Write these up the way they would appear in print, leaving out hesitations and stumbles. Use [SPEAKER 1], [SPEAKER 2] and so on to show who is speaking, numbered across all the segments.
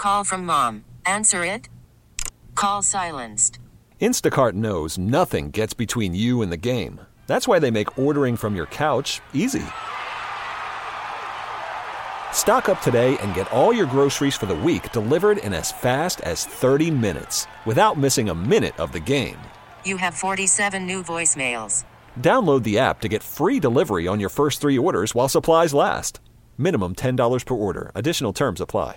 [SPEAKER 1] Call from mom. Answer it. Call silenced.
[SPEAKER 2] Instacart knows nothing gets between you and the game. That's why they make ordering from your couch easy. Stock up today and get all your groceries for the week delivered in as fast as 30 minutes without missing a minute of the game.
[SPEAKER 1] You have 47 new voicemails.
[SPEAKER 2] Download the app to get free delivery on your first 3 orders while supplies last. Minimum $10 per order. Additional terms apply.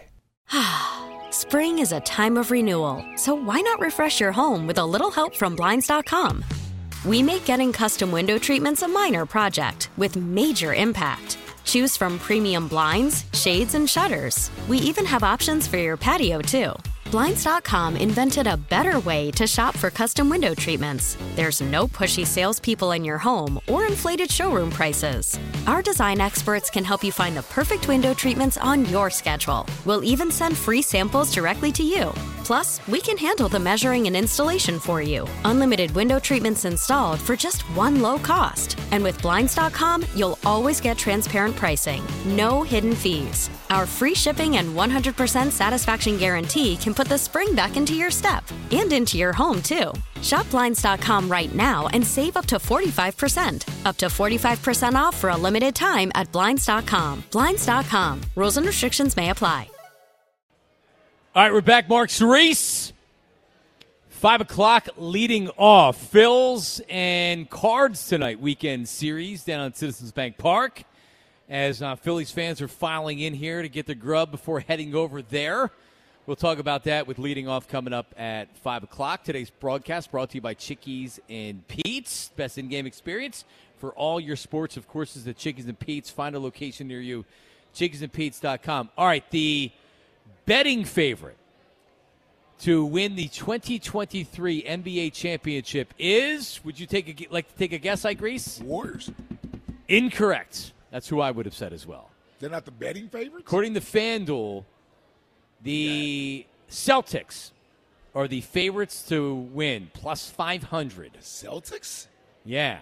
[SPEAKER 3] Spring is a time of renewal, so why not refresh your home with a little help from Blinds.com? We make getting custom window treatments a minor project with major impact. Choose from premium blinds, shades, and shutters. We even have options for your patio, too. Blinds.com invented a better way to shop for custom window treatments. There's no pushy salespeople in your home or inflated showroom prices. Our design experts can help you find the perfect window treatments on your schedule. We'll even send free samples directly to you. Plus, we can handle the measuring and installation for you. Unlimited window treatments installed for just one low cost. And with Blinds.com, you'll always get transparent pricing. No hidden fees. Our free shipping and 100% satisfaction guarantee can put the spring back into your step and into your home, too. Shop Blinds.com right now and save up to 45%. Up to 45% off for a limited time at Blinds.com. Blinds.com. Rules and restrictions may apply.
[SPEAKER 4] All right, we're back. Mark Cerise. 5 o'clock leading off. Phils and Cards tonight. Weekend series down at Citizens Bank Park. As Phillies fans are filing in here to get the grub before heading over there. We'll talk about that with leading off coming up at 5 o'clock. Today's broadcast brought to you by Chickies and Pete's. Best in-game experience for all your sports, of course, is at Chickies and Pete's. Find a location near you, chickiesandpete's.com. All right, the betting favorite to win the 2023 NBA championship is, would you like to take a guess, Grease?
[SPEAKER 5] Warriors.
[SPEAKER 4] Incorrect. That's who I would have said as well.
[SPEAKER 5] They're not the betting favorites?
[SPEAKER 4] According to FanDuel, the Celtics are the favorites to win, plus 500.
[SPEAKER 5] The Celtics?
[SPEAKER 4] Yeah.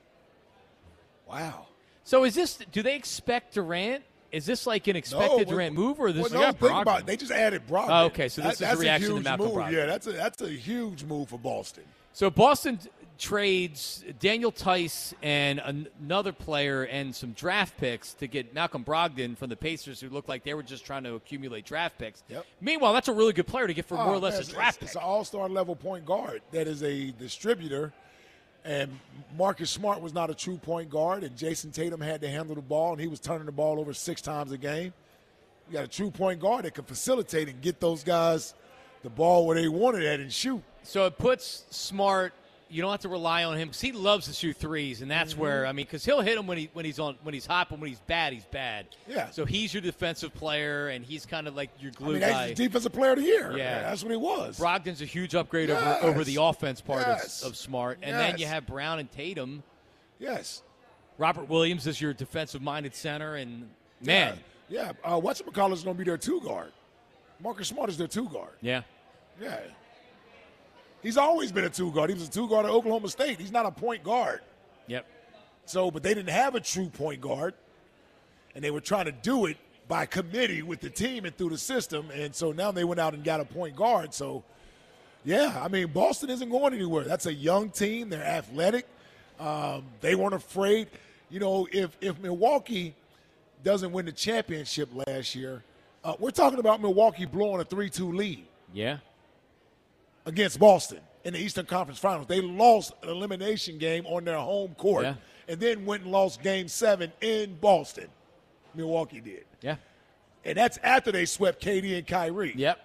[SPEAKER 5] Wow.
[SPEAKER 4] So do they expect Durant? Is this like an expected Durant move, or this?
[SPEAKER 5] Think about it. They just added Brogdon.
[SPEAKER 4] Oh, okay, so this is a reaction to Malcolm Brogdon.
[SPEAKER 5] Yeah, that's a huge move for Boston.
[SPEAKER 4] So Boston trades Daniel Tice and another player and some draft picks to get Malcolm Brogdon from the Pacers, who looked like they were just trying to accumulate draft picks.
[SPEAKER 5] Yep.
[SPEAKER 4] Meanwhile, that's a really good player to get for more or less a draft pick.
[SPEAKER 5] It's an all-star level point guard that is a distributor, and Marcus Smart was not a true point guard, and Jason Tatum had to handle the ball, and he was turning the ball over 6 times a game. You got a true point guard that can facilitate and get those guys the ball where they want it at and shoot.
[SPEAKER 4] So it puts Smart. You don't have to rely on him because he loves to shoot threes, and that's where because he'll hit him when he's hot, but when he's bad, he's bad.
[SPEAKER 5] Yeah.
[SPEAKER 4] So he's your defensive player, and he's kind of like your glue
[SPEAKER 5] guy. He's the defensive player of the year.
[SPEAKER 4] Yeah,
[SPEAKER 5] that's what he was.
[SPEAKER 4] Brogdon's a huge upgrade over the offense part of Smart, and then you have Brown and Tatum.
[SPEAKER 5] Yes.
[SPEAKER 4] Robert Williams is your defensive-minded center, and man,
[SPEAKER 5] whatchamacallit is going to be their 2 guard. Marcus Smart is their 2 guard.
[SPEAKER 4] Yeah.
[SPEAKER 5] Yeah. He's always been a 2 guard. He was a 2 guard at Oklahoma State. He's not a point guard.
[SPEAKER 4] Yep.
[SPEAKER 5] So, but they didn't have a true point guard, and they were trying to do it by committee with the team and through the system, and so now they went out and got a point guard. So, yeah, I mean, Boston isn't going anywhere. That's a young team. They're athletic. They weren't afraid. You know, if Milwaukee doesn't win the championship last year, we're talking about Milwaukee blowing a 3-2 lead.
[SPEAKER 4] Yeah.
[SPEAKER 5] Against Boston in the Eastern Conference Finals. They lost an elimination game on their home court and then went and lost Game 7 in Boston. Milwaukee did.
[SPEAKER 4] Yeah.
[SPEAKER 5] And that's after they swept KD and Kyrie.
[SPEAKER 4] Yep.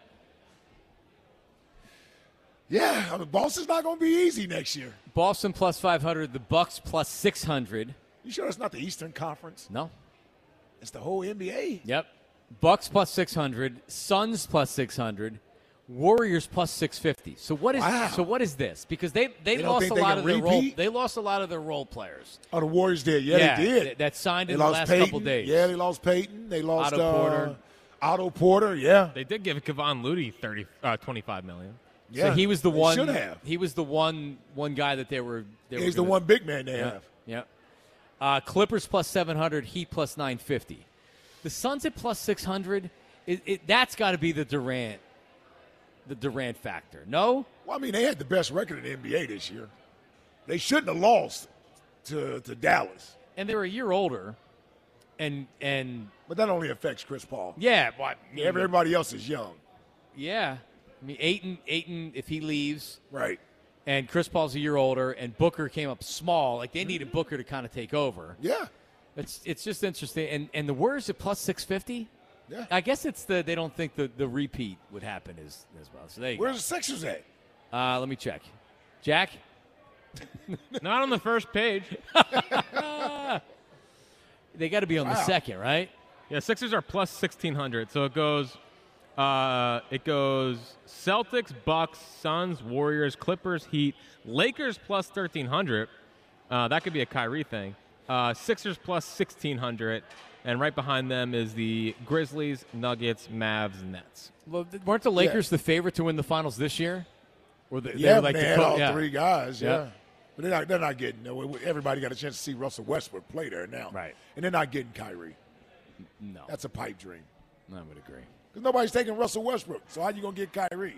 [SPEAKER 5] Yeah, I mean, Boston's not going to be easy next year.
[SPEAKER 4] Boston plus 500, the Bucks plus 600.
[SPEAKER 5] You sure it's not the Eastern Conference?
[SPEAKER 4] No.
[SPEAKER 5] It's the whole NBA.
[SPEAKER 4] Yep. Bucks plus 600, Suns plus 600. Warriors plus 650. So what is this? Because they lost a lot of their role. They lost a lot of their role players.
[SPEAKER 5] Oh, the Warriors did. Yeah, they did.
[SPEAKER 4] That signed in the last couple days.
[SPEAKER 5] Yeah, they lost Peyton. They lost
[SPEAKER 4] Otto
[SPEAKER 5] Porter. Yeah,
[SPEAKER 6] they did give Kevon Looney $25 million.
[SPEAKER 5] Yeah,
[SPEAKER 4] so he was the one.
[SPEAKER 5] Should have.
[SPEAKER 4] He was the one guy that they were.
[SPEAKER 5] He's the one big man they have.
[SPEAKER 4] Yeah. Clippers plus 700. Heat plus 950. The Suns at plus 600. That's got to be the Durant factor. No?
[SPEAKER 5] Well, I mean, they had the best record in the NBA this year. They shouldn't have lost to Dallas.
[SPEAKER 4] And they were a year older. And
[SPEAKER 5] But that only affects Chris Paul.
[SPEAKER 4] yeah, but
[SPEAKER 5] Everybody else is young.
[SPEAKER 4] yeah. I mean, Ayton, if he leaves,
[SPEAKER 5] Right.
[SPEAKER 4] and Chris Paul's a year older, and Booker came up small, like they needed Booker to kind of take over.
[SPEAKER 5] Yeah.
[SPEAKER 4] It's just interesting. And the Warriors at plus 650.
[SPEAKER 5] Yeah.
[SPEAKER 4] I guess it's they don't think the repeat would happen as well. So there you
[SPEAKER 5] Where's the Sixers at?
[SPEAKER 4] go. Let me check. Jack.
[SPEAKER 6] Not on the first page.
[SPEAKER 4] They got to be on the second, right?
[SPEAKER 6] Yeah, Sixers are plus 1,600. So it goes Celtics, Bucks, Suns, Warriors, Clippers, Heat, Lakers plus 1,300. That could be a Kyrie thing. Sixers plus 1,600. And right behind them is the Grizzlies, Nuggets, Mavs, and Nets.
[SPEAKER 4] Well, weren't the Lakers the favorite to win the finals this year? Or they
[SPEAKER 5] Yeah,
[SPEAKER 4] were like
[SPEAKER 5] they had all
[SPEAKER 4] yeah.
[SPEAKER 5] three guys, yeah.
[SPEAKER 4] Yeah.
[SPEAKER 5] But they're not getting – everybody got a chance to see Russell Westbrook play there now.
[SPEAKER 4] Right.
[SPEAKER 5] And they're not getting Kyrie.
[SPEAKER 4] No,
[SPEAKER 5] That's a pipe dream.
[SPEAKER 4] I would agree.
[SPEAKER 5] Because nobody's taking Russell Westbrook. So how you going to get Kyrie?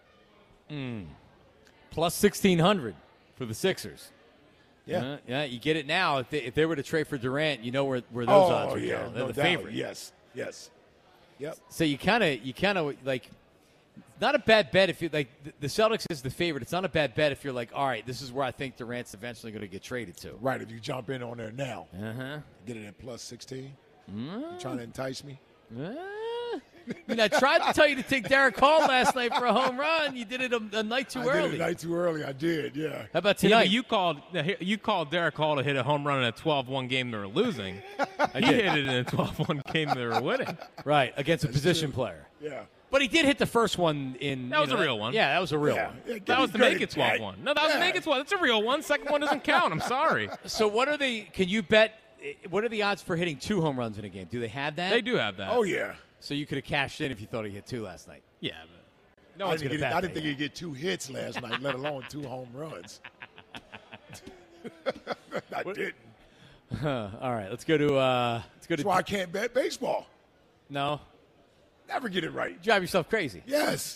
[SPEAKER 4] Plus 1,600 for the Sixers.
[SPEAKER 5] Yeah.
[SPEAKER 4] Yeah, you get it now. If they were to trade for Durant, you know where those odds would go. They're
[SPEAKER 5] no
[SPEAKER 4] the
[SPEAKER 5] doubt.
[SPEAKER 4] favorite.
[SPEAKER 5] Yes. Yep.
[SPEAKER 4] So you kind of like, not a bad bet if you like the Celtics is the favorite. It's not a bad bet if you're like, all right, this is where I think Durant's eventually going to get traded to.
[SPEAKER 5] Right, if you jump in on there now.
[SPEAKER 4] Uh-huh.
[SPEAKER 5] Get it at plus 16. You trying to entice me?
[SPEAKER 4] I mean, I tried to tell you to take Derek Hall last night for a home run. You did it a night too
[SPEAKER 5] I
[SPEAKER 4] early.
[SPEAKER 5] did it a night too early. I did, yeah.
[SPEAKER 4] How about
[SPEAKER 6] Yeah,
[SPEAKER 4] tonight?
[SPEAKER 6] but you called Derek Hall to hit a home run in a 12-1 game they were losing. He hit it in a 12-1 game they were winning.
[SPEAKER 4] Right, against a position player.
[SPEAKER 5] Yeah.
[SPEAKER 4] But he did hit the first one in.
[SPEAKER 6] That was a real one.
[SPEAKER 4] Yeah, that was a real
[SPEAKER 5] Yeah.
[SPEAKER 4] one.
[SPEAKER 5] Yeah, give
[SPEAKER 6] That
[SPEAKER 5] me
[SPEAKER 6] was to
[SPEAKER 5] credit,
[SPEAKER 6] make it
[SPEAKER 5] Jack.
[SPEAKER 6] 12-1. No, that was to make it 12. That's a real one. Second one doesn't count. I'm sorry.
[SPEAKER 4] So what are they? Can you bet? What are the odds for hitting 2 home runs in a game? Do they have that?
[SPEAKER 6] They do have that.
[SPEAKER 5] Oh, yeah.
[SPEAKER 4] So you could have cashed in if you thought he hit 2 last night.
[SPEAKER 6] Yeah.
[SPEAKER 4] No
[SPEAKER 5] I
[SPEAKER 4] one's
[SPEAKER 5] didn't,
[SPEAKER 4] going to
[SPEAKER 5] get it,
[SPEAKER 4] bet
[SPEAKER 5] I didn't
[SPEAKER 4] that.
[SPEAKER 5] think he'd get 2 hits last night, let alone 2 home runs. I didn't.
[SPEAKER 4] All right, let's go to.
[SPEAKER 5] That's why I can't bet baseball.
[SPEAKER 4] No,
[SPEAKER 5] Never get it right.
[SPEAKER 4] you drive yourself crazy.
[SPEAKER 5] Yes.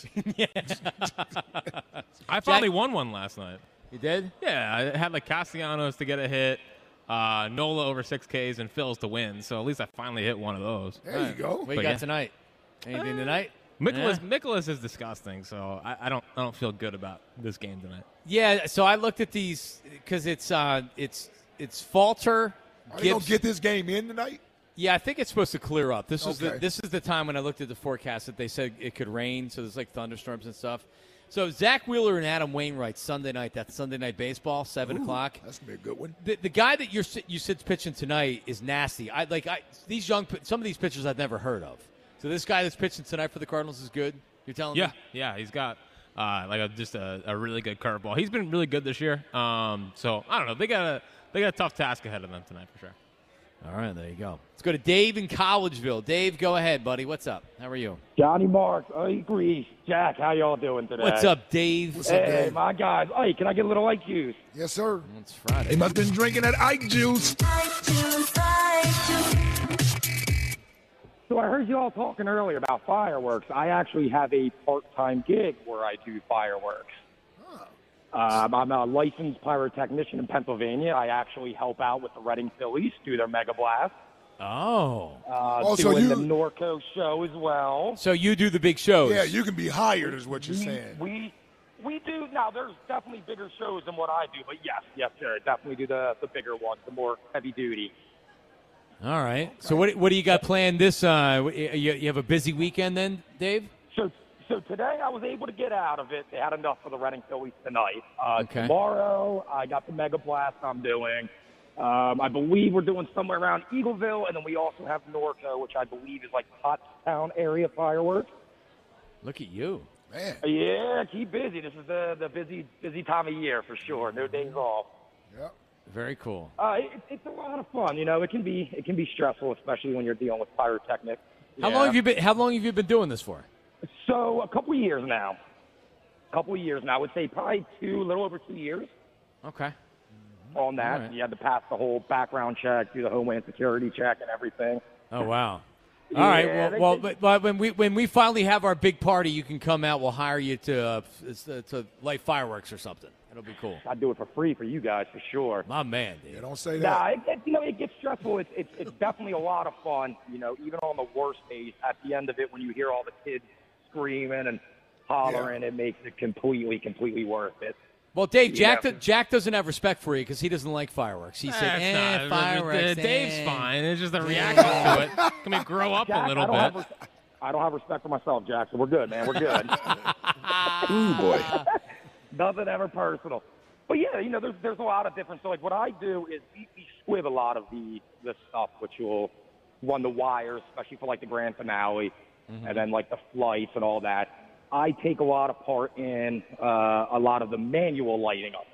[SPEAKER 6] I finally won one last night.
[SPEAKER 4] You did?
[SPEAKER 6] Yeah, I had like Castellanos to get a hit, Nola over 6Ks, and Phil's to win. So at least I finally hit one of those.
[SPEAKER 5] There you go.
[SPEAKER 4] What you
[SPEAKER 6] But
[SPEAKER 4] got
[SPEAKER 6] yeah.
[SPEAKER 4] tonight? Anything tonight?
[SPEAKER 6] Nicholas is disgusting, so I don't feel good about this game tonight.
[SPEAKER 4] Yeah. So I looked at these because it's Falter.
[SPEAKER 5] Are they going to get this game in tonight?
[SPEAKER 4] Yeah, I think it's supposed to clear up. This is
[SPEAKER 5] Okay.
[SPEAKER 4] this is the time when I looked at the forecast that they said it could rain, so there's like thunderstorms and stuff. So Zach Wheeler and Adam Wainwright Sunday night. That's Sunday Night Baseball, 7 o'clock.
[SPEAKER 5] That's going to be a good one.
[SPEAKER 4] The guy that you sid's pitching tonight is nasty. These some of these pitchers I've never heard of. So this guy that's pitching tonight for the Cardinals is good. You're telling me?
[SPEAKER 6] Yeah, he's got just a really good curveball. He's been really good this year. So I don't know. They got a tough task ahead of them tonight for sure.
[SPEAKER 4] All right, there you go. Let's go to Dave in Collegeville. Dave, go ahead, buddy. What's up? How are you?
[SPEAKER 7] Johnny Marks, I agree. Jack, how y'all doing today?
[SPEAKER 4] What's up, Dave?
[SPEAKER 5] What's up,
[SPEAKER 7] Hey,
[SPEAKER 5] Dave?
[SPEAKER 7] my guys. Hey, can I get a little Ike juice?
[SPEAKER 5] Yes, sir.
[SPEAKER 4] It's Friday.
[SPEAKER 5] They must have been drinking that Ike juice.
[SPEAKER 7] So I heard you all talking earlier about fireworks. I actually have a part-time gig where I do fireworks. I'm a licensed pyrotechnician in Pennsylvania. I actually help out with the Reading Phillies do their Mega Blast.
[SPEAKER 4] Oh.
[SPEAKER 5] So
[SPEAKER 7] doing
[SPEAKER 5] you-
[SPEAKER 7] the Norco show as well.
[SPEAKER 4] So you do the big shows.
[SPEAKER 5] Yeah, you can be hired is what you're saying.
[SPEAKER 7] We do. Now, there's definitely bigger shows than what I do, but yes, sir. Definitely do the bigger ones, the more heavy duty.
[SPEAKER 4] All right. So what do you got planned this you have a busy weekend then, Dave?
[SPEAKER 7] So today I was able to get out of it. They had enough for the Reading Phillies tonight.
[SPEAKER 4] Okay.
[SPEAKER 7] Tomorrow I got the Mega Blast I'm doing. I believe we're doing somewhere around Eagleville, and then we also have Norco, which I believe is like Pottstown area fireworks.
[SPEAKER 4] Look at you.
[SPEAKER 5] Man.
[SPEAKER 7] Yeah, keep busy. This is the busy time of year for sure. No days off.
[SPEAKER 5] Yep.
[SPEAKER 4] Very cool.
[SPEAKER 7] It's a lot of fun. You know, it can be stressful, especially when you're dealing with pyrotechnics.
[SPEAKER 4] How long have you been doing this for?
[SPEAKER 7] So a couple of years now. I would say probably a little over 2 years
[SPEAKER 4] Okay.
[SPEAKER 7] on that.
[SPEAKER 4] All right.
[SPEAKER 7] You had to pass the whole background check, do the Homeland Security check and everything.
[SPEAKER 4] Oh wow. All right.
[SPEAKER 7] Yeah,
[SPEAKER 4] But when we finally have our big party, you can come out. We'll hire you to light fireworks or something. It'll be cool.
[SPEAKER 7] I'd do it for free for you guys for sure.
[SPEAKER 4] My man, dude.
[SPEAKER 5] Yeah, don't say that.
[SPEAKER 7] Nah, it gets stressful. It's definitely a lot of fun. Even on the worst days, at the end of it, when you hear all the kids screaming and hollering, it makes it completely worth it.
[SPEAKER 4] Well, Dave, Jack doesn't have respect for you because he doesn't like fireworks. He said, fireworks.
[SPEAKER 6] Dave's fine. It's just the reaction to it. Can we grow up
[SPEAKER 7] Jack,
[SPEAKER 6] a little bit?
[SPEAKER 7] I don't have respect for myself, Jack, so we're good, man. We're good.
[SPEAKER 5] Ooh, boy.
[SPEAKER 7] Nothing ever personal. But, yeah, there's a lot of different. So, like, what I do is we squib a lot of the stuff, which will run the wires, especially for, like, the grand finale, and then, like, the flights and all that. I take a lot of part in a lot of the manual lighting up.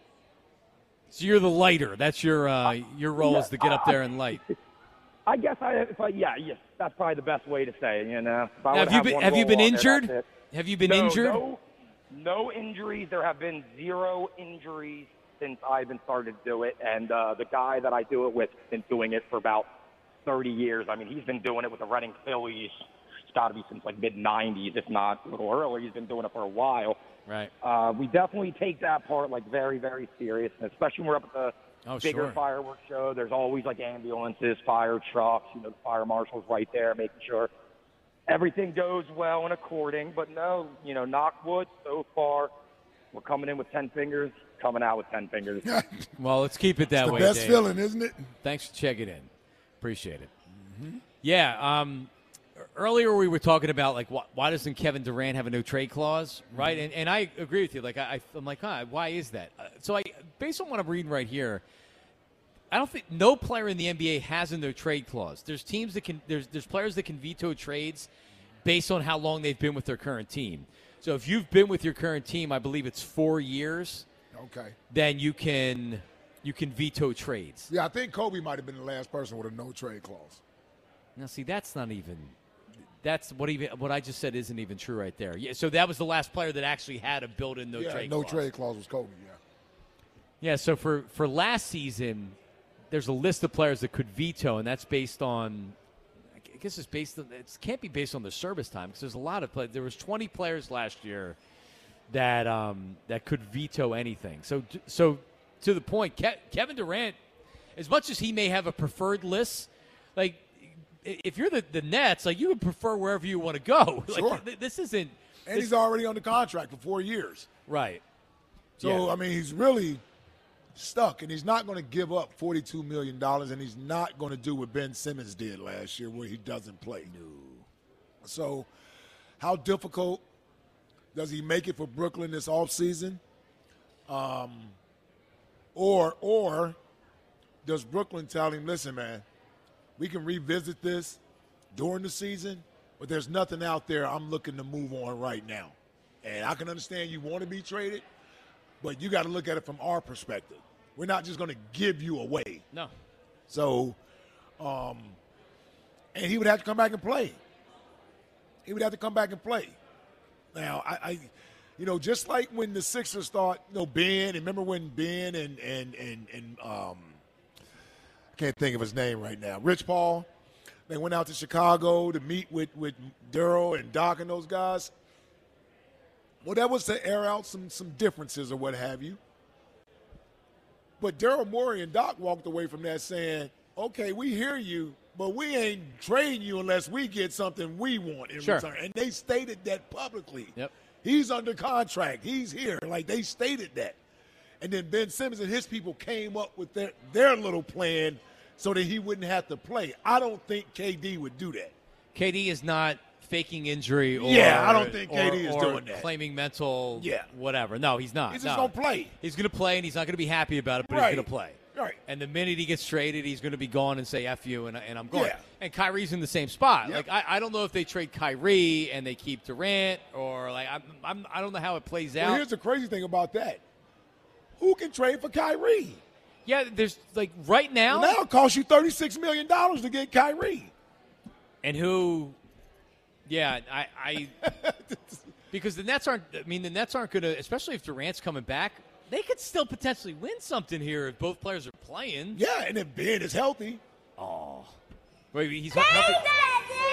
[SPEAKER 4] So you're the lighter. That's your role is to get up there and light.
[SPEAKER 7] I guess yes, that's probably the best way to say it.
[SPEAKER 4] Have you been injured? Have you been injured?
[SPEAKER 7] No injuries. There have been 0 injuries since I've been started to do it. And the guy that I do it with has been doing it for about 30 years. I mean, he's been doing it with the Reading Phillies. It's got to be since like mid-'90s, if not a little earlier. He's been doing it for a while.
[SPEAKER 4] Right.
[SPEAKER 7] We definitely take that part like very, very serious, and especially when we're up at the bigger fireworks show. There's always like ambulances, fire trucks, the fire marshal's right there making sure everything goes well and according. But no, knock wood, so far we're coming in with 10 fingers, coming out with 10 fingers.
[SPEAKER 4] Well, let's keep it that way,
[SPEAKER 5] It's the best
[SPEAKER 4] Dave.
[SPEAKER 5] feeling, isn't it?
[SPEAKER 4] Thanks for checking in. Appreciate it. Mm-hmm. Yeah. Earlier we were talking about, like, why doesn't Kevin Durant have a no-trade clause, right? And I agree with you. Like, I'm like, why is that? So based on what I'm reading right here, I don't think no player in the NBA has a no-trade clause. There's teams that can there's players that can veto trades based on how long they've been with their current team. So if you've been with your current team, I believe it's 4 years.
[SPEAKER 5] Okay.
[SPEAKER 4] Then you can veto trades.
[SPEAKER 5] Yeah, I think Kobe might have been the last person with a no-trade clause.
[SPEAKER 4] Now, see, that's not even. That's what I just said isn't even true right there. Yeah, so that was the last player that actually had a built-in no-trade clause.
[SPEAKER 5] No-trade clause was Kobe,
[SPEAKER 4] Yeah, so for last season, there's a list of players that could veto, and that's based on – I guess it's based on – it can't be based on the service time because there's a lot of players. There was 20 players last year that could veto anything. So to the point, Kevin Durant, as much as he may have a preferred list, like – if you're the Nets, like, you would prefer wherever you want to go.
[SPEAKER 5] Sure.
[SPEAKER 4] Like, this isn't.
[SPEAKER 5] And he's already under contract for 4 years.
[SPEAKER 4] Right.
[SPEAKER 5] So, I mean, he's really stuck, and he's not going to give up $42 million, and he's not going to do what Ben Simmons did last year where he doesn't play. No. So how difficult does he make it for Brooklyn this offseason? Or does Brooklyn tell him, listen, man, we can revisit this during the season, but there's nothing out there I'm looking to move on right now. And I can understand you want to be traded, but you got to look at it from our perspective. We're not just going to give you away.
[SPEAKER 4] No.
[SPEAKER 5] So, and he would have to come back and play. He would have to come back and play. Now, I just like when the Sixers thought, Ben, and remember when Ben and I can't think of his name right now, Rich Paul, they went out to Chicago to meet with Daryl and Doc and those guys. Well, that was to air out some differences or what have you. But Daryl Morey and Doc walked away from that saying, okay, we hear you, but we ain't trading you unless we get something we want in return. And they stated that publicly.
[SPEAKER 4] Yep.
[SPEAKER 5] He's under contract. He's here. Like, they stated that. And then Ben Simmons and his people came up with their little plan so that he wouldn't have to play. I don't think KD would do that.
[SPEAKER 4] KD is not faking injury or
[SPEAKER 5] I don't think KD is doing that.
[SPEAKER 4] Claiming mental whatever. No, he's not.
[SPEAKER 5] He's just going to play.
[SPEAKER 4] He's going to play, and he's not going to be happy about it, but he's going to play.
[SPEAKER 5] Right.
[SPEAKER 4] And the minute he gets traded, he's going to be gone and say F you, and I'm going.
[SPEAKER 5] Yeah.
[SPEAKER 4] And Kyrie's in the same spot.
[SPEAKER 5] Yep.
[SPEAKER 4] Like, I don't know if they trade Kyrie and they keep Durant, or like I don't know how it plays out.
[SPEAKER 5] Well, here's the crazy thing about that. Who can trade for Kyrie?
[SPEAKER 4] Yeah, there's like right now.
[SPEAKER 5] Well, now it costs you $36 million to get Kyrie.
[SPEAKER 4] And who? Yeah, I because the Nets aren't. I mean, the Nets aren't going to, especially if Durant's coming back. They could still potentially win something here if both players are playing.
[SPEAKER 5] Yeah, and if Ben is healthy.
[SPEAKER 4] Oh, wait, he's healthy.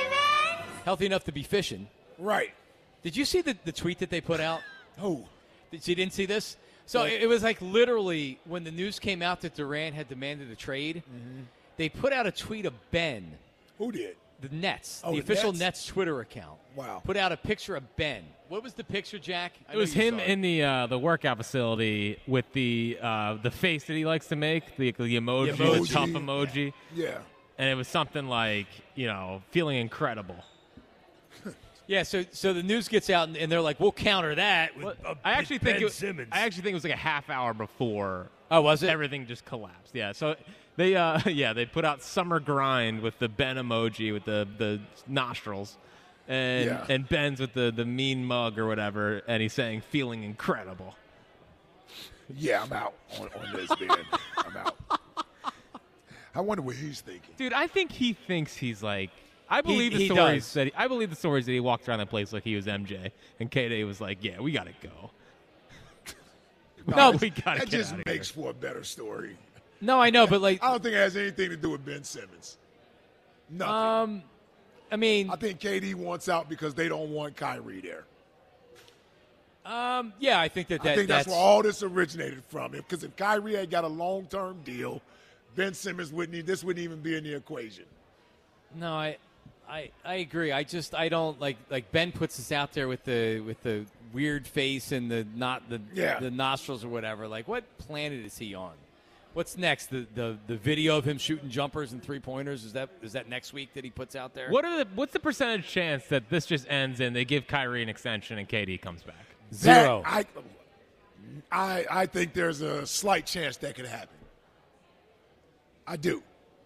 [SPEAKER 4] healthy enough to be fishing.
[SPEAKER 5] Right.
[SPEAKER 4] Did you see the tweet that they put out?
[SPEAKER 5] Who?
[SPEAKER 4] You didn't see this? So it was like literally when the news came out that Durant had demanded a trade, they put out a tweet of Ben.
[SPEAKER 5] Who did?
[SPEAKER 4] The Nets,
[SPEAKER 5] Oh,
[SPEAKER 4] the
[SPEAKER 5] the
[SPEAKER 4] official
[SPEAKER 5] Nets?
[SPEAKER 4] Nets Twitter account.
[SPEAKER 5] Wow.
[SPEAKER 4] Put out a picture of Ben. What was the picture, Jack?
[SPEAKER 6] It was him in the workout facility with the face that he likes to make, the emoji, the tough emoji.
[SPEAKER 5] Yeah.
[SPEAKER 6] And it was something like, feeling incredible.
[SPEAKER 4] Yeah, so the news gets out, and they're like, we'll counter that.
[SPEAKER 6] I actually think
[SPEAKER 4] Simmons.
[SPEAKER 6] I actually think it was like a half hour before.
[SPEAKER 4] Oh, was it?
[SPEAKER 6] Everything just collapsed. Yeah. So they they put out summer grind with the Ben emoji with the nostrils, and Ben's with the mean mug or whatever, and he's saying feeling incredible.
[SPEAKER 5] Yeah, I'm out on this, man. I'm out. I wonder what he's thinking.
[SPEAKER 6] Dude, I think he thinks he's like. I believe
[SPEAKER 4] He
[SPEAKER 6] the stories
[SPEAKER 4] does.
[SPEAKER 6] that I believe the stories that he walked around the place like he was MJ, and K-Day was like, "Yeah, we gotta go."
[SPEAKER 4] No,
[SPEAKER 6] we gotta
[SPEAKER 5] That
[SPEAKER 6] get
[SPEAKER 5] just
[SPEAKER 6] outta
[SPEAKER 5] makes
[SPEAKER 6] here.
[SPEAKER 5] for a better story.
[SPEAKER 4] No, I know, but like,
[SPEAKER 5] I don't think it has anything to do with Ben Simmons. Nothing.
[SPEAKER 4] I mean,
[SPEAKER 5] I think KD wants out because they don't want Kyrie there.
[SPEAKER 4] yeah, I think
[SPEAKER 5] I think that's
[SPEAKER 4] that's
[SPEAKER 5] where all this originated from. Because if Kyrie had got a long-term deal, Ben Simmons this wouldn't even be in the equation.
[SPEAKER 4] No, I agree. I don't like Ben puts this out there with the weird face and the nostrils or whatever. Like, what planet is he on? What's next? The video of him shooting jumpers and 3-pointers, is that next week that he puts out there?
[SPEAKER 6] What's the percentage chance that this just ends and they give Kyrie an extension and KD comes back?
[SPEAKER 4] 0.
[SPEAKER 5] I think there's a slight chance that could happen. I do.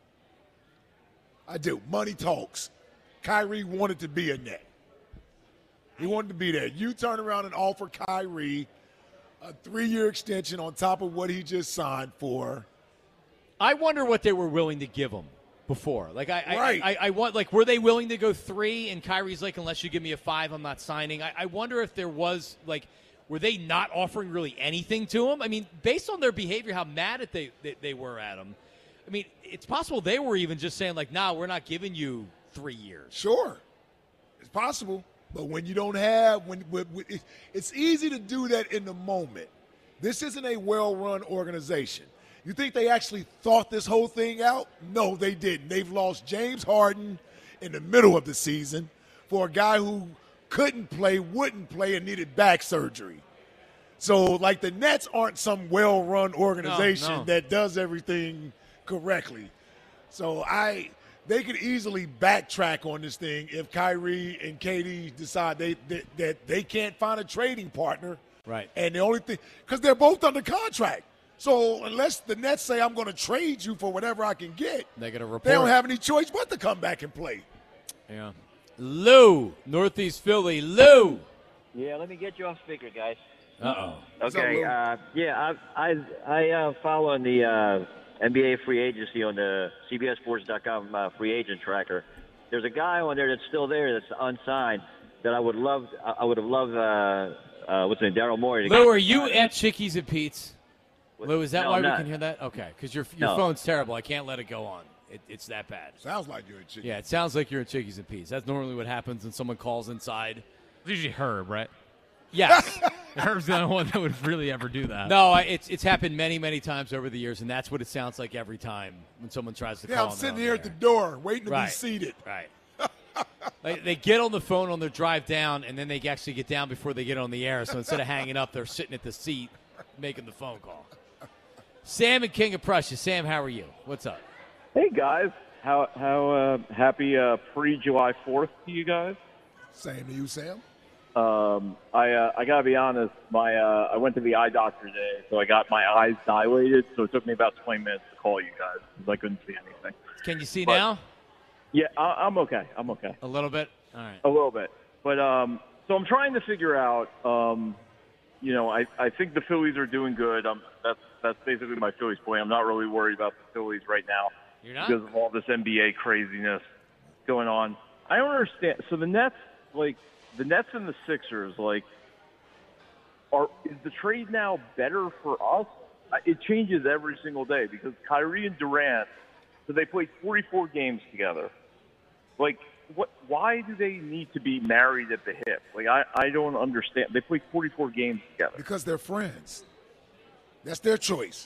[SPEAKER 5] Money talks. Kyrie wanted to be a Net. He wanted to be there. You turn around and offer Kyrie a 3-year extension on top of what he just signed for.
[SPEAKER 4] I wonder what they were willing to give him before. Like,
[SPEAKER 5] Right.
[SPEAKER 4] I want, like, were they willing to go 3? And Kyrie's like, unless you give me a 5, I'm not signing. I wonder if there was, like, were they not offering really anything to him? I mean, based on their behavior, how mad they were at him. I mean, it's possible they were even just saying, like, nah, we're not giving you 3 years.
[SPEAKER 5] Sure. It's possible. But when you don't have it's easy to do that in the moment. This isn't a well-run organization. You think they actually thought this whole thing out? No, they didn't. They've lost James Harden in the middle of the season for a guy who couldn't play, wouldn't play, and needed back surgery. So, like, the Nets aren't some well-run organization that does everything correctly. So they could easily backtrack on this thing if Kyrie and KD decide that they can't find a trading partner.
[SPEAKER 4] Right.
[SPEAKER 5] And the only thing – because they're both under contract. So unless the Nets say I'm going to trade you for whatever I can get,
[SPEAKER 4] They're gonna report.
[SPEAKER 5] they don't have any choice but to come back and play.
[SPEAKER 4] Yeah. Lou, Northeast Philly. Lou.
[SPEAKER 8] Yeah, let me get you off speaker, guys.
[SPEAKER 4] Uh-oh.
[SPEAKER 8] Okay. I follow the NBA free agency on the CBSSports.com free agent tracker. There's a guy on there that's still there that's unsigned that I would have loved what's his name, Daryl Morey.
[SPEAKER 4] Lou, are you at Chickies and Pete's? Lou, is that
[SPEAKER 8] No,
[SPEAKER 4] why
[SPEAKER 8] I'm
[SPEAKER 4] we
[SPEAKER 8] not.
[SPEAKER 4] can hear that? Okay, because your
[SPEAKER 8] No.
[SPEAKER 4] phone's terrible. I can't let it go on. It's that bad.
[SPEAKER 5] Sounds like you're a chicken.
[SPEAKER 4] Yeah, it sounds like you're at Chickies and Pete's. That's normally what happens when someone calls inside.
[SPEAKER 6] It's usually Herb, right?
[SPEAKER 4] Yes.
[SPEAKER 6] Herb's the only one that would really ever do that.
[SPEAKER 4] No, it's happened many, many times over the years, and that's what it sounds like every time when someone tries to
[SPEAKER 5] Yeah,
[SPEAKER 4] call.
[SPEAKER 5] I'm
[SPEAKER 4] and
[SPEAKER 5] sitting
[SPEAKER 4] they're
[SPEAKER 5] here
[SPEAKER 4] on
[SPEAKER 5] at the
[SPEAKER 4] there.
[SPEAKER 5] door waiting to
[SPEAKER 4] Right.
[SPEAKER 5] be seated.
[SPEAKER 4] Right. Like, they get on the phone on their drive down, and then they actually get down before they get on the air. So instead of hanging up, they're sitting at the seat making the phone call. Sam and King of Prussia. Sam, how are you? What's up?
[SPEAKER 9] Hey guys, how happy pre-July 4th to you guys?
[SPEAKER 5] Same to you, Sam.
[SPEAKER 9] I gotta be honest. I went to the eye doctor today, so I got my eyes dilated. So it took me about 20 minutes to call you guys because I couldn't see anything.
[SPEAKER 4] Can you see
[SPEAKER 9] But-
[SPEAKER 4] now?
[SPEAKER 9] Yeah, I'm okay. I'm okay.
[SPEAKER 4] A little bit? All right.
[SPEAKER 9] A little bit, but so I'm trying to figure out. I think the Phillies are doing good. That's basically my Phillies point. I'm not really worried about the Phillies right now
[SPEAKER 4] You're not?
[SPEAKER 9] because of all this NBA craziness going on. I don't understand. So the Nets and the Sixers, is the trade now better for us? It changes every single day because Kyrie and Durant, so they played 44 games together. Why do they need to be married at the hip? Like, I don't understand. They play 44 games together.
[SPEAKER 5] Because they're friends. That's their choice.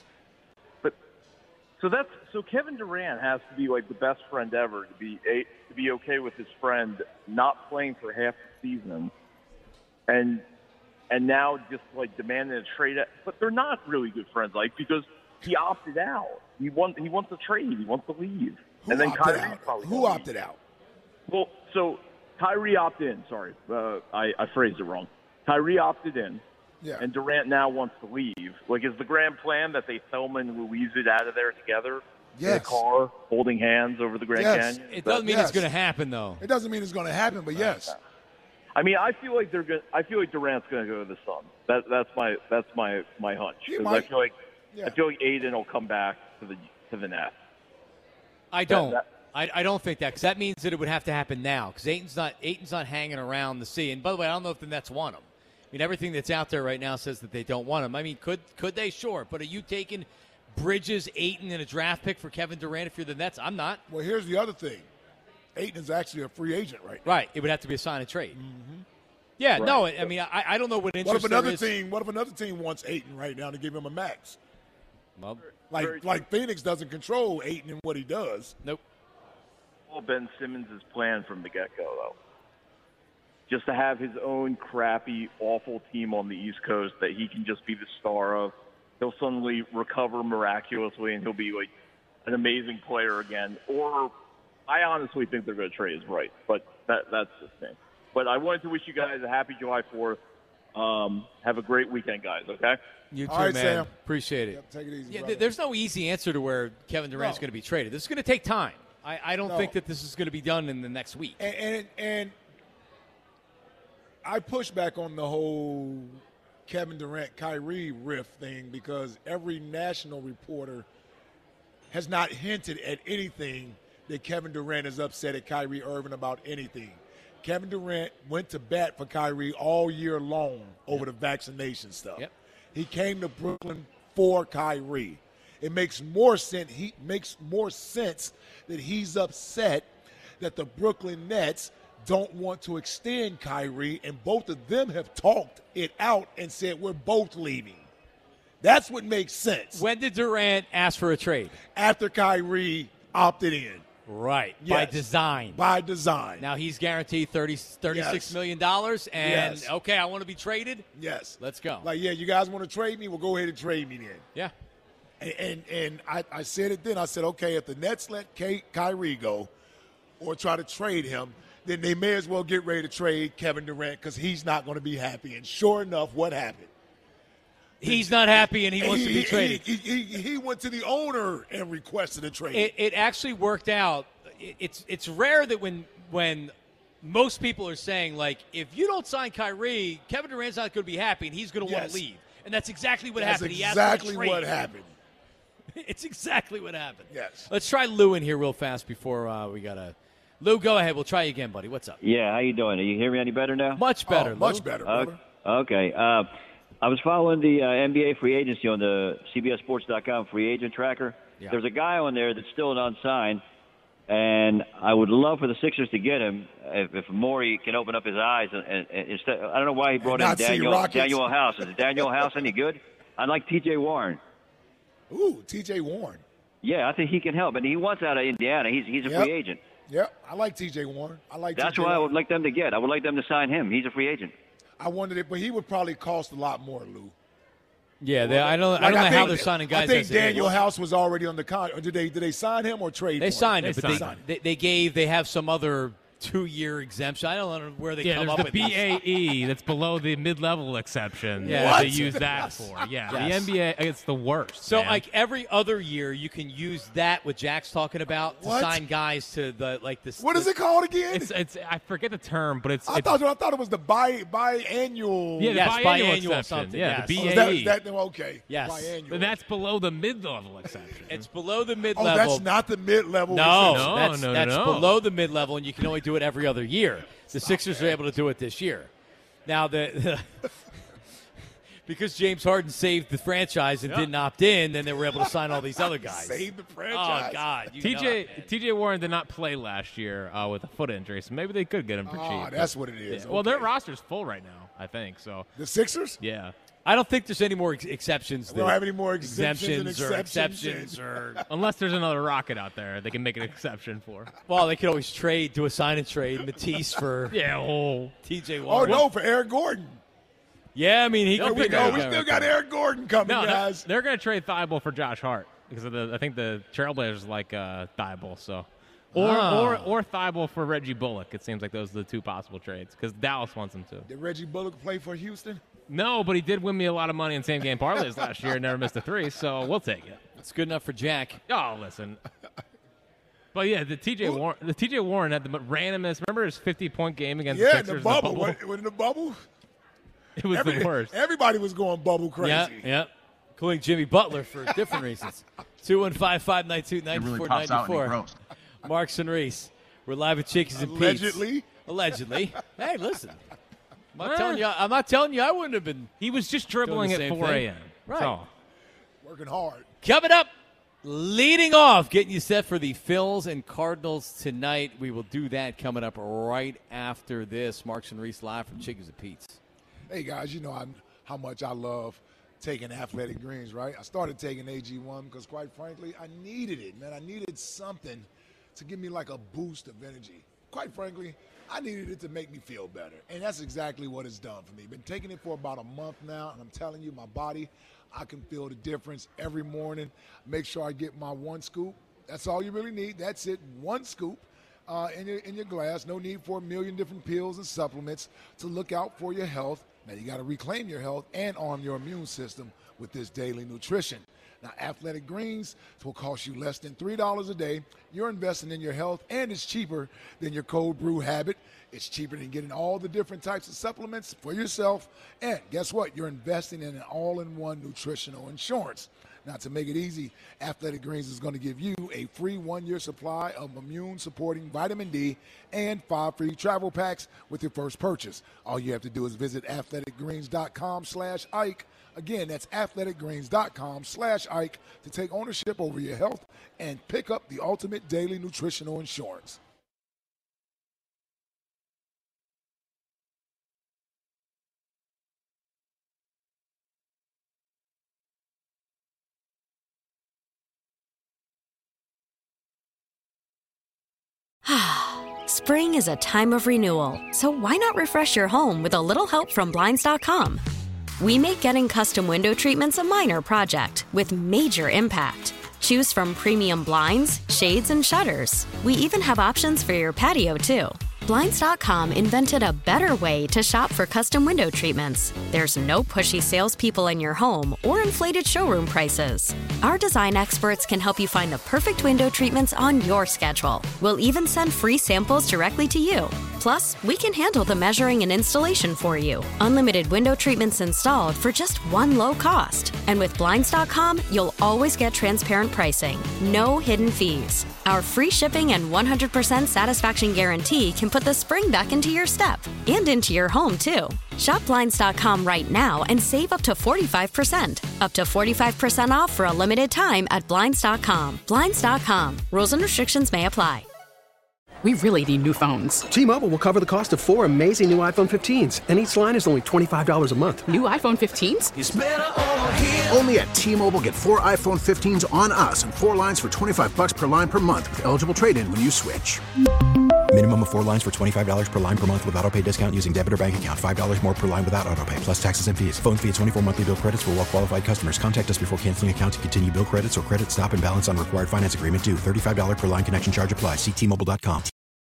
[SPEAKER 9] So Kevin Durant has to be like the best friend ever to be okay with his friend not playing for half the season, and now just like demanding a trade. But they're not really good friends, like, because he opted out. He wants a trade. He wants to leave. And then Kyrie probably
[SPEAKER 5] Who opted out?
[SPEAKER 9] Well, so Kyrie opted in. Sorry, I phrased it wrong. Kyrie opted in.
[SPEAKER 5] Yeah.
[SPEAKER 9] And Durant now wants to leave. Like, is the grand plan that they Thelma and Louise it out of there together in a car, holding hands over the Grand Canyon?
[SPEAKER 4] It doesn't mean it's going to happen, though.
[SPEAKER 5] It doesn't mean it's going to happen, but yes.
[SPEAKER 9] I mean, I feel like Durant's going to go to the Suns. That's my hunch. I feel like Aiden will come back to the Nets.
[SPEAKER 4] I don't. I don't think that, because that means that it would have to happen now, because Ayton's not hanging around to see. And by the way, I don't know if the Nets want him. I mean, everything that's out there right now says that they don't want him. I mean, could they? Sure. But are you taking Bridges, Ayton, and a draft pick for Kevin Durant if you're the Nets? I'm not.
[SPEAKER 5] Well, here's the other thing. Ayton is actually a free agent right now.
[SPEAKER 4] Right. It would have to be a sign and trade. Mm-hmm. Yeah, right. No, I mean, I don't know what interest
[SPEAKER 5] What if another team wants Ayton right now to give him a max?
[SPEAKER 4] Well,
[SPEAKER 5] like Phoenix doesn't control Ayton and what he does.
[SPEAKER 4] Nope.
[SPEAKER 9] Well, Ben Simmons' plan from the get-go, though. Just to have his own crappy, awful team on the East Coast that he can just be the star of. He'll suddenly recover miraculously, and he'll be like an amazing player again. Or I honestly think they're going to trade his right, but that's the thing. But I wanted to wish you guys a happy July 4th. Have a great weekend, guys, okay?
[SPEAKER 4] You too,
[SPEAKER 5] All right,
[SPEAKER 4] man.
[SPEAKER 5] Sam.
[SPEAKER 4] Appreciate it.
[SPEAKER 5] Yep, take it easy,
[SPEAKER 4] there's no easy answer to where Kevin Durant's going to be traded. This is going to take time. I don't think that this is going to be done in the next week.
[SPEAKER 5] And I push back on the whole Kevin Durant, Kyrie riff thing because every national reporter has not hinted at anything that Kevin Durant is upset at Kyrie Irving about anything. Kevin Durant went to bat for Kyrie all year long over the vaccination stuff.
[SPEAKER 4] Yep.
[SPEAKER 5] He came to Brooklyn for Kyrie. It makes more sense. That he's upset that the Brooklyn Nets don't want to extend Kyrie, and both of them have talked it out and said we're both leaving. That's what makes sense.
[SPEAKER 4] When did Durant ask for a trade?
[SPEAKER 5] After Kyrie opted in.
[SPEAKER 4] Right.
[SPEAKER 5] Yes.
[SPEAKER 4] By design.
[SPEAKER 5] Now
[SPEAKER 4] Now he's guaranteed $36 million, and okay, I want to be traded.
[SPEAKER 5] Yes.
[SPEAKER 4] Let's go.
[SPEAKER 5] Like, you guys want to trade me? Well, go ahead and trade me then.
[SPEAKER 4] Yeah.
[SPEAKER 5] And I said it then. I said, okay, if the Nets let Kyrie go or try to trade him, then they may as well get ready to trade Kevin Durant because he's not going to be happy. And sure enough, what happened?
[SPEAKER 4] He's not happy, and he wants to be traded.
[SPEAKER 5] He went to the owner and requested a trade.
[SPEAKER 4] It actually worked out. It's rare that when most people are saying, like, if you don't sign Kyrie, Kevin Durant's not going to be happy, and he's going to want to leave. And that's exactly what happened. He asked for a trade.
[SPEAKER 5] What happened.
[SPEAKER 4] It's exactly what happened.
[SPEAKER 5] Yes.
[SPEAKER 4] Let's try Lou in here real fast before we got to – Lou, go ahead. We'll try you again, buddy. What's up?
[SPEAKER 10] Yeah, how you doing? Are you hearing me any better now?
[SPEAKER 4] Much better, Lou.
[SPEAKER 5] Much better, brother.
[SPEAKER 10] Okay. I was following the NBA free agency on the CBSSports.com free agent tracker.
[SPEAKER 4] Yeah.
[SPEAKER 10] There's a guy on there that's still an unsigned, and I would love for the Sixers to get him if Morey can open up his eyes. And instead, I don't know why he brought in Daniel House. Is Daniel House any good? I like T.J. Warren.
[SPEAKER 5] Ooh, T.J. Warren.
[SPEAKER 10] Yeah, I think he can help, and he wants out of Indiana. He's a free agent.
[SPEAKER 5] Yeah, I like T.J. Warren.
[SPEAKER 10] That's why I would like them to get. I would like them to sign him. He's a free agent.
[SPEAKER 5] I wondered it, but he would probably cost a lot more, Lou.
[SPEAKER 4] Yeah, I don't know how they're signing guys.
[SPEAKER 5] I think Daniel House was already on the contract. Did they sign him or trade?
[SPEAKER 4] They
[SPEAKER 5] him?
[SPEAKER 4] signed him, but they have some other 2-year exemption. I don't know where they come up with.
[SPEAKER 6] Yeah, there's the BAE that's below the mid-level exception.
[SPEAKER 4] Yeah,
[SPEAKER 6] they use that for. Yeah,
[SPEAKER 4] yes.
[SPEAKER 6] The NBA, it's the worst.
[SPEAKER 4] So,
[SPEAKER 6] man.
[SPEAKER 4] like every other year, you can use that what Jack's talking about to sign guys to the this.
[SPEAKER 5] What is it called again?
[SPEAKER 6] It's I forget the term, but it's.
[SPEAKER 5] I thought it was the biannual.
[SPEAKER 6] Yeah,
[SPEAKER 4] yes,
[SPEAKER 6] biannual
[SPEAKER 4] something.
[SPEAKER 6] Yeah,
[SPEAKER 4] yes.
[SPEAKER 6] the BAE.
[SPEAKER 5] Okay.
[SPEAKER 4] Yes,
[SPEAKER 5] biannual.
[SPEAKER 6] But that's below the mid-level exception.
[SPEAKER 4] It's below the mid-level.
[SPEAKER 5] Oh, that's not the mid-level.
[SPEAKER 4] No, that's below the mid-level, and you can only do it every other year. The Sixers are able to do it this year. Now, Because James Harden saved the franchise and didn't opt in, then they were able to sign all these other guys.
[SPEAKER 5] Save the franchise.
[SPEAKER 4] Oh, God.
[SPEAKER 6] TJ Warren did not play last year with a foot injury, so maybe they could get him for cheap.
[SPEAKER 5] That's what it is.
[SPEAKER 6] Yeah.
[SPEAKER 5] Okay.
[SPEAKER 6] Well, their roster's full right now, I think. So
[SPEAKER 5] the Sixers?
[SPEAKER 6] Yeah.
[SPEAKER 4] I don't think there's any more exceptions.
[SPEAKER 5] We don't have any more exemptions
[SPEAKER 4] or exceptions.
[SPEAKER 6] Unless there's another Rocket out there they can make an exception for.
[SPEAKER 4] Well, they could always do a sign and trade Matisse for TJ Warren.
[SPEAKER 5] Oh, no, for Eric Gordon.
[SPEAKER 4] Yeah, I mean, he could
[SPEAKER 5] we still got Eric Gordon coming, guys.
[SPEAKER 6] They're going to trade Thibault for Josh Hart because I think the Trailblazers like Thibault. So, or Thibault for Reggie Bullock. It seems like those are the two possible trades because Dallas wants him to.
[SPEAKER 5] Did Reggie Bullock play for Houston?
[SPEAKER 6] No, but he did win me a lot of money in same-game parlays last year and never missed a three, so we'll take it.
[SPEAKER 4] It's good enough for Jack.
[SPEAKER 6] Oh, listen. But, yeah, the TJ Warren had the randomest. Remember his 50-point game against the Sixers?
[SPEAKER 5] In the bubble. In the bubble?
[SPEAKER 6] It was the worst.
[SPEAKER 5] Everybody was going bubble crazy.
[SPEAKER 4] Yeah, including Jimmy Butler for different reasons. 215-592-9494. Marks and Reese. We're live with Chickies and Pete's. Allegedly. Hey, listen. I'm not telling you I wouldn't have been.
[SPEAKER 6] He was just dribbling at 4 a.m.
[SPEAKER 4] Right.
[SPEAKER 6] So.
[SPEAKER 5] Working hard.
[SPEAKER 4] Coming up, leading off, getting you set for the Phils and Cardinals tonight. We will do that coming up right after this. Marks and Reese live from Chickies and Pete's.
[SPEAKER 5] Hey, guys, you know how much I love taking Athletic Greens, right? I started taking AG1 because, quite frankly, I needed it, man. I needed something to give me like a boost of energy. Quite frankly, I needed it to make me feel better, and that's exactly what it's done for me. Been taking it for about a month now, and I'm telling you, my body, I can feel the difference every morning. Make sure I get my one scoop. That's all you really need. That's it, one scoop. In your glass. No need for a million different pills and supplements to look out for your health. Now, you got to reclaim your health and arm your immune system with this daily nutrition. Now, Athletic Greens will cost you less than $3 a day. You're investing in your health, and it's cheaper than your cold brew habit. It's cheaper than getting all the different types of supplements for yourself. And guess what? You're investing in an all-in-one nutritional insurance. Now, to make it easy, Athletic Greens is going to give you a free 1-year supply of immune-supporting vitamin D and 5 free travel packs with your first purchase. All you have to do is visit athleticgreens.com/Ike. Again, that's athleticgreens.com/Ike to take ownership over your health and pick up the ultimate daily nutritional insurance.
[SPEAKER 3] Spring is a time of renewal, so why not refresh your home with a little help from Blinds.com? We make getting custom window treatments a minor project with major impact. Choose from premium blinds, shades, and shutters. We even have options for your patio, too. Blinds.com invented a better way to shop for custom window treatments. There's no pushy salespeople in your home or inflated showroom prices. Our design experts can help you find the perfect window treatments on your schedule. We'll even send free samples directly to you. Plus, we can handle the measuring and installation for you. Unlimited window treatments installed for just one low cost. And with Blinds.com, you'll always get transparent pricing. No hidden fees. Our free shipping and 100% satisfaction guarantee can put the spring back into your step and into your home, too. Shop Blinds.com right now and save up to 45%. Up to 45% off for a limited time at Blinds.com. Blinds.com. Rules and restrictions may apply.
[SPEAKER 11] We really need new phones.
[SPEAKER 12] T-Mobile will cover the cost of 4 amazing new iPhone 15s, and each line is only $25 a month.
[SPEAKER 11] New iPhone 15s?
[SPEAKER 13] It's better over here. Only at T-Mobile, get 4 iPhone 15s on us and 4 lines for $25 per line per month with eligible trade-in when you switch.
[SPEAKER 14] Minimum of 4 lines for $25 per line per month with autopay discount using debit or bank account. $5 more per line without autopay, plus taxes and fees. Phone fee at 24 monthly bill credits for well-qualified customers. Contact us before canceling account to continue bill credits or credit stop and balance on required finance agreement due. $35 per line connection charge applies. See T-Mobile.com.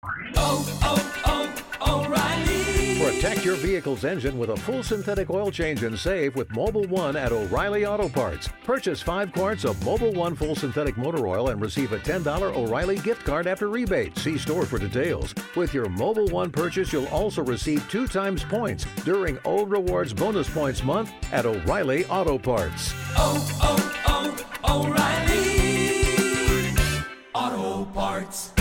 [SPEAKER 15] O'Reilly. Protect your vehicle's engine with a full synthetic oil change and save with Mobil 1 at O'Reilly Auto Parts. Purchase 5 quarts of Mobil 1 full synthetic motor oil and receive a $10 O'Reilly gift card after rebate. See store for details. With your Mobil 1 purchase, you'll also receive 2 times points during Old Rewards Bonus Points Month at O'Reilly Auto Parts.
[SPEAKER 16] O'Reilly Auto Parts.